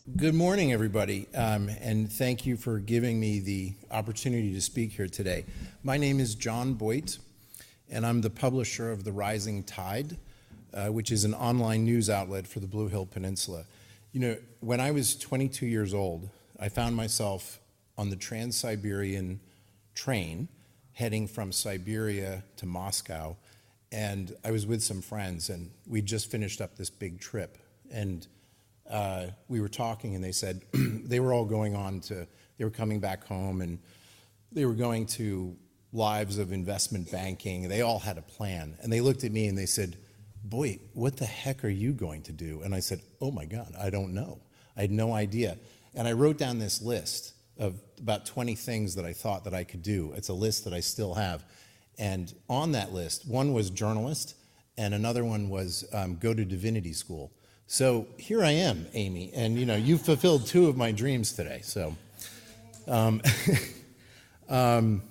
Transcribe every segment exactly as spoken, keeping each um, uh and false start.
Good morning, everybody, um, and thank you for giving me the opportunity to speak here today. My name is John Boyd, and I'm the publisher of The Rising Tide, uh, which is an online news outlet for the Blue Hill Peninsula. You know, when I was twenty-two years old, I found myself on the Trans-Siberian train heading from Siberia to Moscow, and I was with some friends, and we just finished up this big trip, and Uh, we were talking, and they said they were all going on to, they were coming back home, and they were going to lives of investment banking. They all had a plan. And they looked at me and they said, "Boy, what the heck are you going to do?" And I said, "Oh my God, I don't know. I had no idea." And I wrote down this list of about twenty things that I thought that I could do. It's a list that I still have. And on that list, one was journalist, and another one was um, go to divinity school. So here I am, Amy, and you know, you've fulfilled two of my dreams today. So, um, um,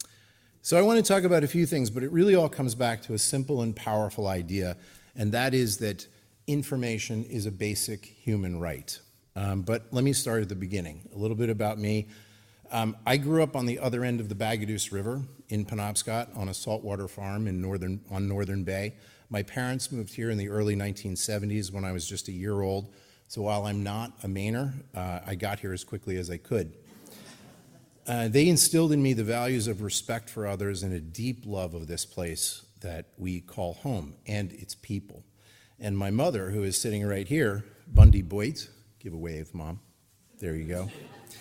so I want to talk about a few things, but it really all comes back to a simple and powerful idea, and that is that information is a basic human right. Um, but let me start at the beginning. A little bit about me. Um, I grew up on the other end of the Bagaduce River in Penobscot on a saltwater farm in northern on Northern Bay. My parents moved here in the early nineteen seventies when I was just a year old. So while I'm not a Mainer, uh, I got here as quickly as I could. Uh, they instilled in me the values of respect for others and a deep love of this place that we call home and its people. And my mother, who is sitting right here, Bundy Boyd, give a wave, Mom. There you go.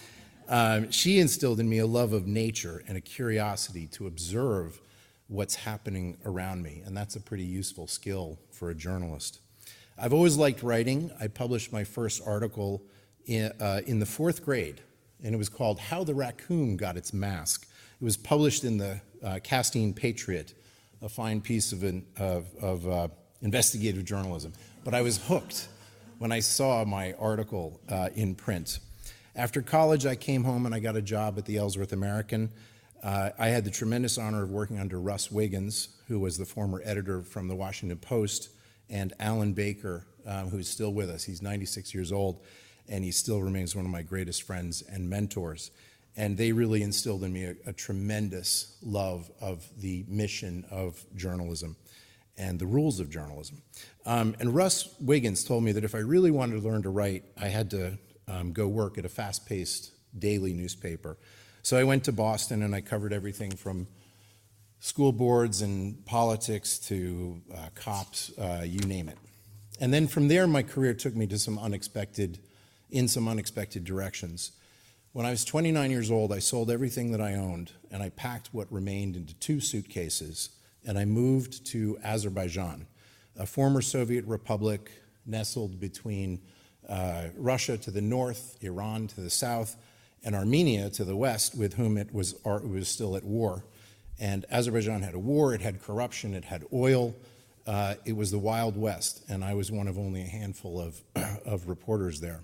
Um, she instilled in me a love of nature and a curiosity to observe what's happening around me, and that's a pretty useful skill for a journalist. I've always liked writing. I published my first article in, uh, in the fourth grade, and it was called How the Raccoon Got Its Mask. It was published in the uh, Castine Patriot, a fine piece of, an, of, of uh, investigative journalism. But I was hooked when I saw my article uh, in print. After college, I came home and I got a job at the Ellsworth American. Uh, I had the tremendous honor of working under Russ Wiggins, who was the former editor from the Washington Post, and Alan Baker, um, who's still with us. He's ninety-six years old, and he still remains one of my greatest friends and mentors. And they really instilled in me a, a tremendous love of the mission of journalism and the rules of journalism. Um, and Russ Wiggins told me that if I really wanted to learn to write, I had to um, go work at a fast-paced daily newspaper. So I went to Boston and I covered everything from school boards and politics to uh, cops, uh, you name it. And then from there, my career took me to some unexpected, in some unexpected directions. When I was twenty-nine years old, I sold everything that I owned and I packed what remained into two suitcases and I moved to Azerbaijan, a former Soviet republic nestled between uh, Russia to the north, Iran to the south, and Armenia to the west, with whom it was, it was still at war. And Azerbaijan had a war, it had corruption, it had oil. Uh, it was the Wild West, and I was one of only a handful of, of reporters there.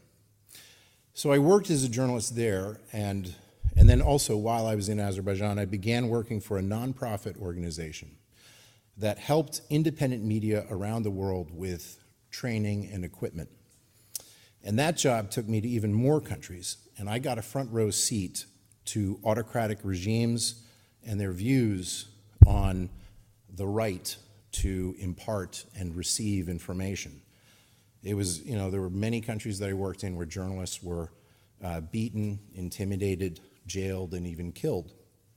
So I worked as a journalist there, and, and then also while I was in Azerbaijan, I began working for a nonprofit organization that helped independent media around the world with training and equipment. And that job took me to even more countries, and I got a front row seat to autocratic regimes and their views on the right to impart and receive information. It was, you know, there were many countries that I worked in where journalists were uh, beaten, intimidated, jailed, and even killed.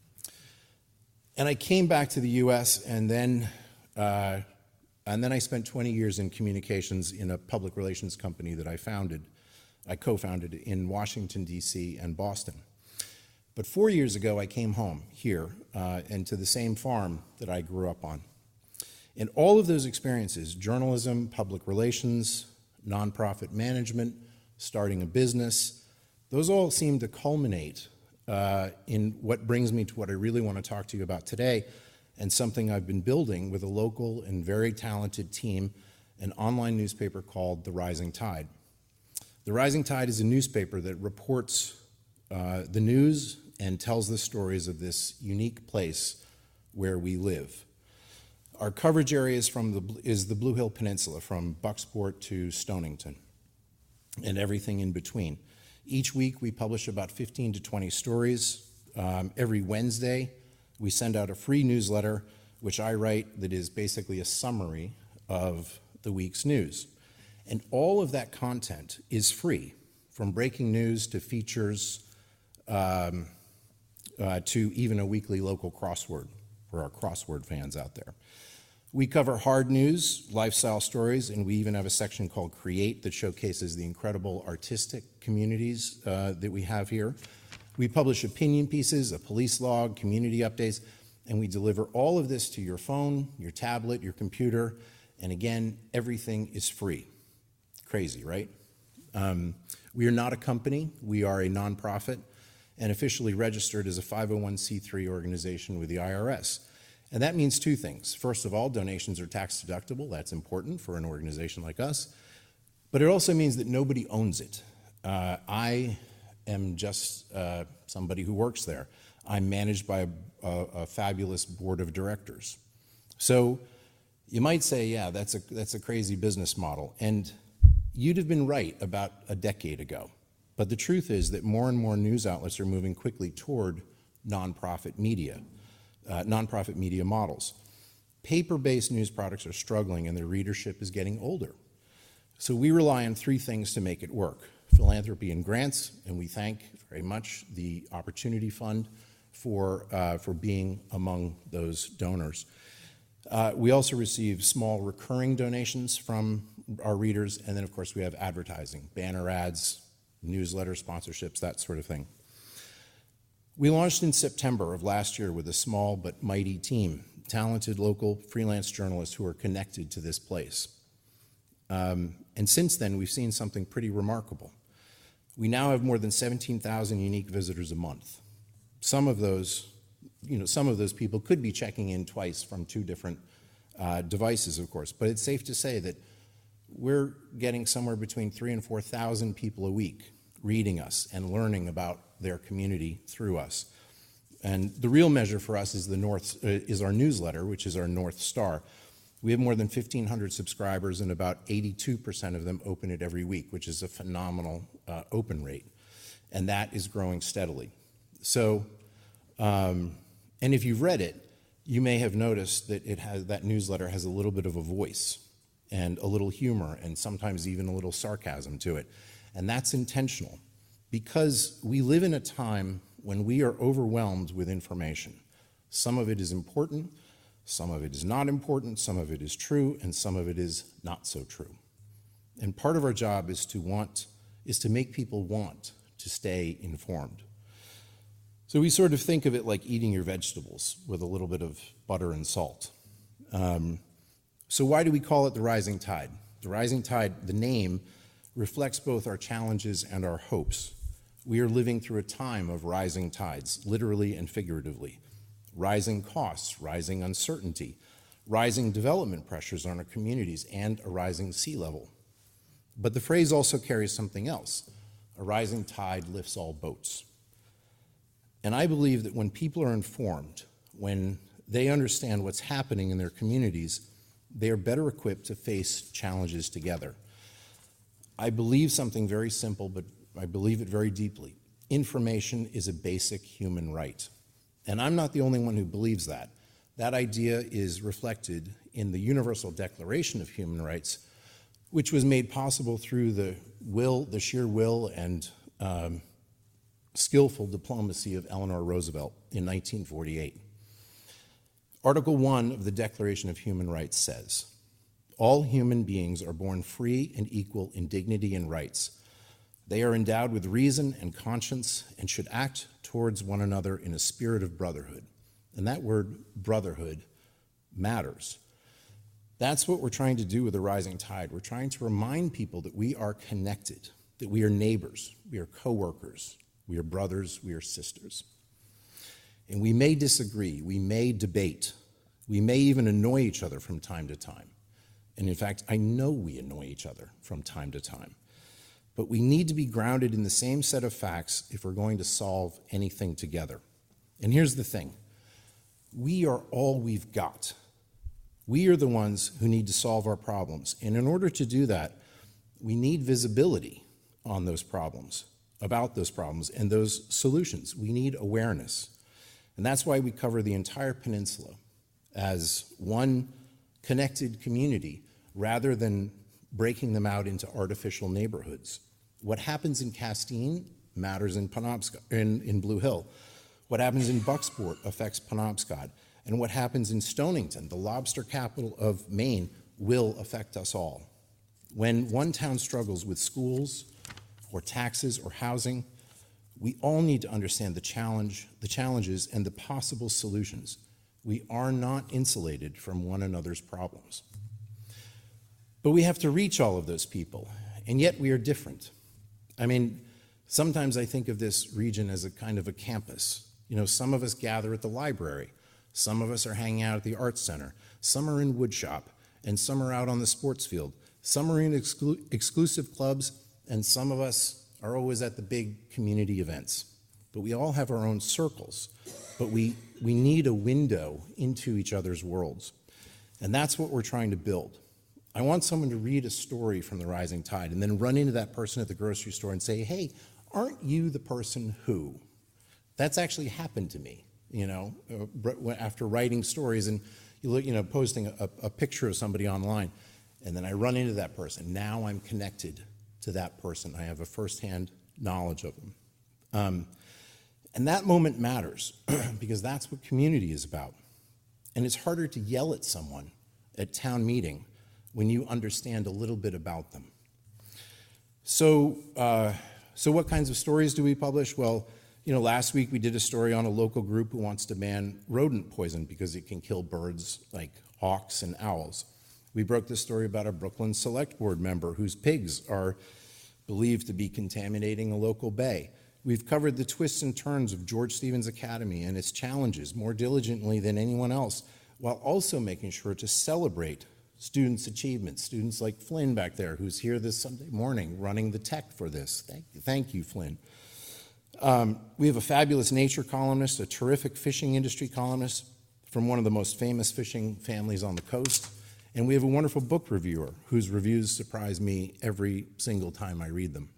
And I came back to the U S, and then uh, And then I spent twenty years in communications in a public relations company that I founded, I co-founded in Washington, D C and Boston. But four years ago, I came home here uh, and to the same farm that I grew up on. In all of those experiences, journalism, public relations, nonprofit management, starting a business, those all seem to culminate uh, in what brings me to what I really want to talk to you about today, and something I've been building with a local and very talented team, an online newspaper called The Rising Tide. The Rising Tide is a newspaper that reports uh, the news and tells the stories of this unique place where we live. Our coverage area is, from the, is the Blue Hill Peninsula, from Bucksport to Stonington. and everything in between. Each week we publish about fifteen to twenty stories. Um, every Wednesday we send out a free newsletter which I write that is basically a summary of the week's news. And all of that content is free, from breaking news to features um, uh, to even a weekly local crossword for our crossword fans out there. We cover hard news, lifestyle stories, and we even have a section called Create that showcases the incredible artistic communities uh, that we have here. We publish opinion pieces, a police log, community updates, and we deliver all of this to your phone, your tablet, your computer, and again, everything is free. Crazy, right? Um, we are not a company. We are a nonprofit and officially registered as a five oh one c three organization with the I R S. And that means two things. First of all, donations are tax deductible. That's important for an organization like us. But it also means that nobody owns it. Uh, I am just uh, somebody who works there. I'm managed by a, a, a fabulous board of directors. So you might say, yeah, that's a, that's a crazy business model. And you'd have been right about a decade ago. But the truth is that more and more news outlets are moving quickly toward nonprofit media, uh, nonprofit media models. Paper-based news products are struggling and their readership is getting older. So we rely on three things to make it work: philanthropy and grants, and we thank very much the Opportunity Fund for, uh, for being among those donors. Uh, we also receive small recurring donations from our readers, and then of course we have advertising, banner ads, newsletter sponsorships, that sort of thing. We launched in September of last year with a small but mighty team, talented local freelance journalists who are connected to this place. Um, and since then, we've seen something pretty remarkable. We now have more than seventeen thousand unique visitors a month. Some of those, you know, some of those people could be checking in twice from two different uh, devices, of course, but it's safe to say that we're getting somewhere between three and four thousand people a week reading us and learning about their community through us. And the real measure for us is the North uh, is our newsletter, which is our North Star. We have more than fifteen hundred subscribers, and about eighty-two percent of them open it every week, which is a phenomenal uh, open rate, and that is growing steadily. So, um, and if you've read it, you may have noticed that it has that newsletter has a little bit of a voice and a little humor and sometimes even a little sarcasm to it. And that's intentional because we live in a time when we are overwhelmed with information. Some of it is important, some of it is not important, some of it is true, and some of it is not so true. And part of our job is to want, is to make people want to stay informed. So we sort of think of it like eating your vegetables with a little bit of butter and salt. Um, So why do we call it the Rising Tide? The Rising Tide, the name, reflects both our challenges and our hopes. We are living through a time of rising tides, literally and figuratively. Rising costs, rising uncertainty, rising development pressures on our communities, and a rising sea level. But the phrase also carries something else. A rising tide lifts all boats. And I believe that when people are informed, when they understand what's happening in their communities, they are better equipped to face challenges together. I believe something very simple, but I believe it very deeply. Information is a basic human right. And I'm not the only one who believes that. That idea is reflected in the Universal Declaration of Human Rights, which was made possible through the will, the sheer will and um, skillful diplomacy of Eleanor Roosevelt in nineteen forty-eight. Article one of the Declaration of Human Rights says, "All human beings are born free and equal in dignity and rights. They are endowed with reason and conscience and should act towards one another in a spirit of brotherhood." And that word, brotherhood, matters. That's what we're trying to do with the Rising Tide. We're trying to remind people that we are connected, that we are neighbors, we are coworkers, we are brothers, we are sisters. And we may disagree, we may debate, we may even annoy each other from time to time. And in fact, I know we annoy each other from time to time. But we need to be grounded in the same set of facts if we're going to solve anything together. And here's the thing. We are all we've got. We are the ones who need to solve our problems. And in order to do that, we need visibility. on those problems, about those problems and those solutions. We need awareness. And that's why we cover the entire peninsula as one connected community rather than breaking them out into artificial neighborhoods. What happens in Castine matters in Penobscot, in, in Blue Hill. What happens in Bucksport affects Penobscot. And what happens in Stonington, the lobster capital of Maine, will affect us all. When one town struggles with schools or taxes or housing, we all need to understand the challenge, the challenges and the possible solutions. We are not insulated from one another's problems. But we have to reach all of those people, and yet we are different. I mean, sometimes I think of this region as a kind of a campus. You know, some of us gather at the library, some of us are hanging out at the arts center, some are in woodshop, and some are out on the sports field. Some are in exclu- exclusive clubs, and some of us are always at the big community events. But we all have our own circles, but we, we need a window into each other's worlds. And that's what we're trying to build. I want someone to read a story from The Rising Tide and then run into that person at the grocery store and say, hey, aren't you the person who? That's actually happened to me, you know, after writing stories and you look, you know, posting a, a picture of somebody online, and then I run into that person. Now I'm connected to that person. I have a firsthand knowledge of them. Um, and that moment matters because that's what community is about. And it's harder to yell at someone at town meeting when you understand a little bit about them. So, uh, so what kinds of stories do we publish? Well, you know, last week we did a story on a local group who wants to ban rodent poison because it can kill birds like hawks and owls. We broke the story about a Brooklyn Select Board member whose pigs are believed to be contaminating a local bay. We've covered the twists and turns of George Stevens Academy and its challenges more diligently than anyone else, while also making sure to celebrate students' achievements. Students like Flynn back there, who's here this Sunday morning running the tech for this. Thank you, thank you Flynn. Um, we have a fabulous nature columnist, a terrific fishing industry columnist from one of the most famous fishing families on the coast. And we have a wonderful book reviewer whose reviews surprise me every single time I read them.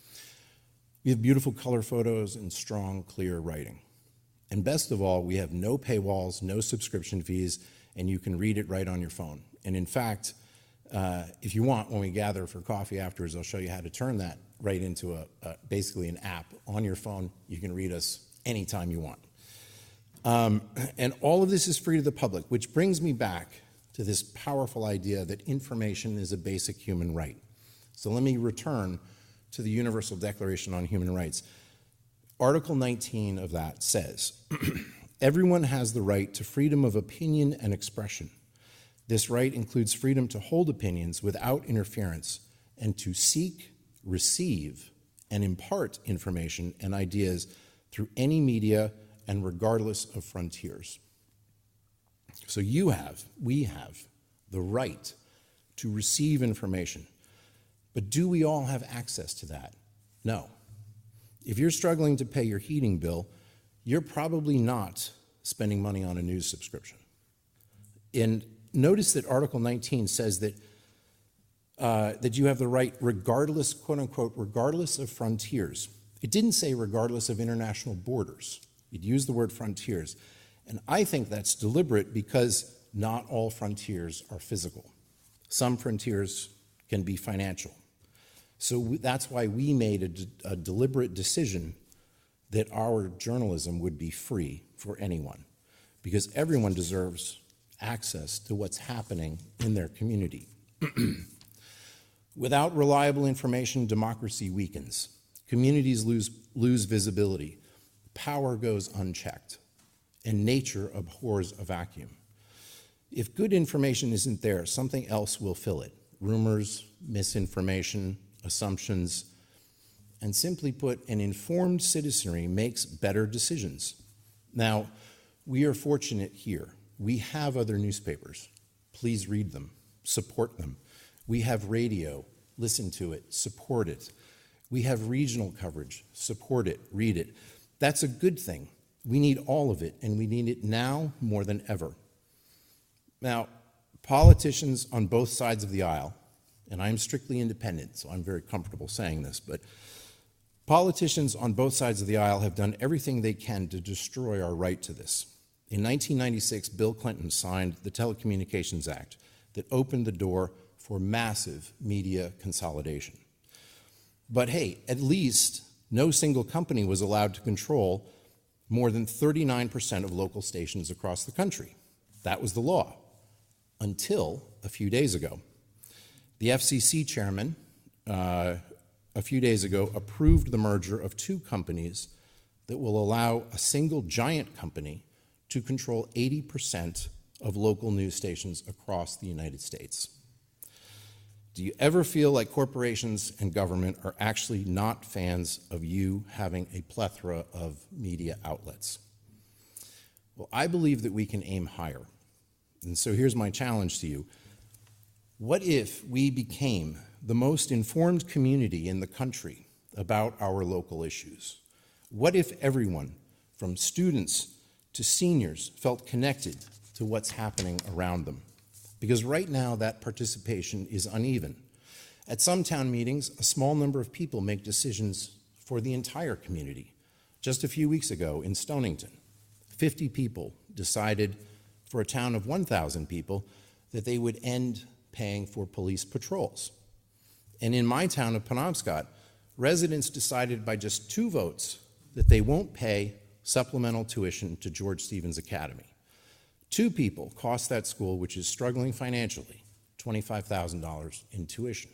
We have beautiful color photos and strong, clear writing. And best of all, we have no paywalls, no subscription fees, and you can read it right on your phone. And in fact, uh, if you want, when we gather for coffee afterwards, I'll show you how to turn that right into a, a basically an app on your phone. You can read us anytime you want. Um, and all of this is free to the public, which brings me back to this powerful idea that information is a basic human right. So let me return to the Universal Declaration on Human Rights. Article nineteen of that says, everyone has the right to freedom of opinion and expression. This right includes freedom to hold opinions without interference and to seek, receive, and impart information and ideas through any media and regardless of frontiers. So you have, we have, the right to receive information. But do we all have access to that? No. If you're struggling to pay your heating bill, you're probably not spending money on a news subscription. And notice that Article nineteen says that, uh, that you have the right regardless, quote unquote, regardless of frontiers. It didn't say regardless of international borders. It used the word frontiers. And I think that's deliberate because not all frontiers are physical. Some frontiers can be financial. So we, that's why we made a, a deliberate decision that our journalism would be free for anyone, because everyone deserves access to what's happening in their community. Without reliable information, democracy weakens. Communities lose, lose visibility. Power goes unchecked. And nature abhors a vacuum. If good information isn't there, something else will fill it. Rumors, misinformation, assumptions, and simply put, an informed citizenry makes better decisions. Now, we are fortunate here. We have other newspapers. Please read them, support them. We have radio, listen to it, support it. We have regional coverage, support it, read it. That's a good thing. We need all of it, and we need it now more than ever. Now, politicians on both sides of the aisle and I'm strictly independent, so I'm very comfortable saying this, but politicians on both sides of the aisle have done everything they can to destroy our right to this. In nineteen ninety-six, Bill Clinton signed the Telecommunications Act that opened the door for massive media consolidation. But hey, at least no single company was allowed to control more than thirty-nine percent of local stations across the country. That was the law, until a few days ago. The F C C chairman, uh, a few days ago, approved the merger of two companies that will allow a single giant company to control eighty percent of local news stations across the United States. Do you ever feel like corporations and government are actually not fans of you having a plethora of media outlets? Well, I believe that we can aim higher. And so here's my challenge to you. What if we became the most informed community in the country about our local issues? What if everyone, from students to seniors, felt connected to what's happening around them? Because right now that participation is uneven. At some town meetings, a small number of people make decisions for the entire community. Just a few weeks ago in Stonington, fifty people decided for a town of one thousand people that they would end paying for police patrols. And in my town of Penobscot, residents decided by just two votes that they won't pay supplemental tuition to George Stevens Academy. Two people cost that school, which is struggling financially, twenty-five thousand dollars in tuition.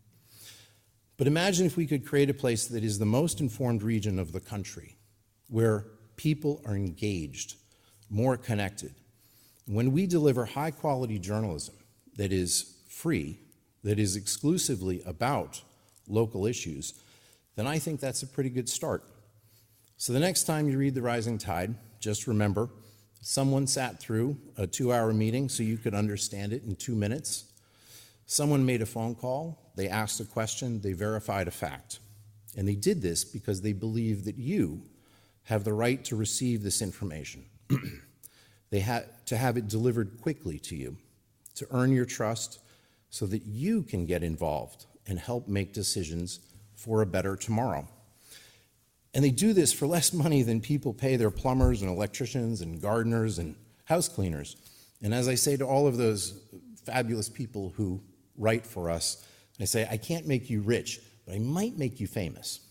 But imagine if we could create a place that is the most informed region of the country, where people are engaged, more connected. When we deliver high-quality journalism that is free, that is exclusively about local issues, then I think that's a pretty good start. So the next time you read The Rising Tide, just remember, someone sat through a two-hour meeting so you could understand it in two minutes. Someone made a phone call, they asked a question, they verified a fact. And they did this because they believe that you have the right to receive this information. They had to have it delivered quickly to you, to earn your trust so that you can get involved and help make decisions for a better tomorrow. And they do this for less money than people pay their plumbers and electricians and gardeners and house cleaners. And as I say to all of those fabulous people who write for us, I say, I can't make you rich, but I might make you famous.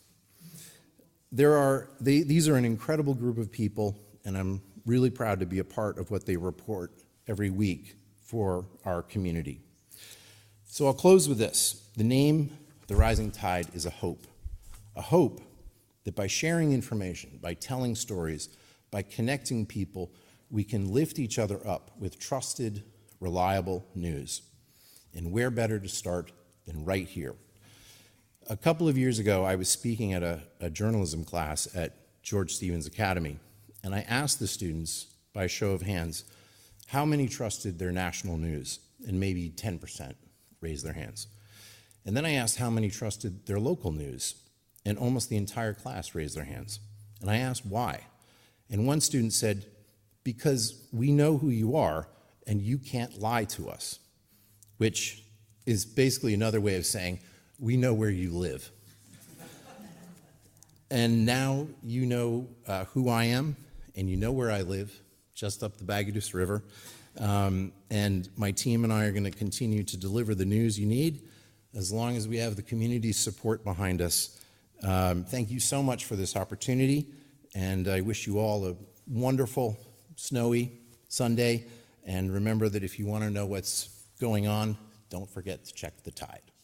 There are, they, these are an incredible group of people, and I'm really proud to be a part of what they report every week for our community. So I'll close with this. The name, The Rising Tide, is a hope. A hope that by sharing information, by telling stories, by connecting people, we can lift each other up with trusted, reliable news. And where better to start than right here? A couple of years ago, I was speaking at a, a journalism class at George Stevens Academy, and I asked the students, by a show of hands, how many trusted their national news, and maybe ten percent raised their hands. And then I asked how many trusted their local news, and almost the entire class raised their hands. And I asked why. And one student said, because we know who you are, and you can't lie to us, which is basically another way of saying, we know where you live. And now you know uh, who I am, and you know where I live, just up the Bagaduce River. Um, and my team and I are going to continue to deliver the news you need as long as we have the community's support behind us. Um, thank you so much for this opportunity, and I wish you all a wonderful, snowy Sunday. And remember that if you want to know what's going on, don't forget to check the tide.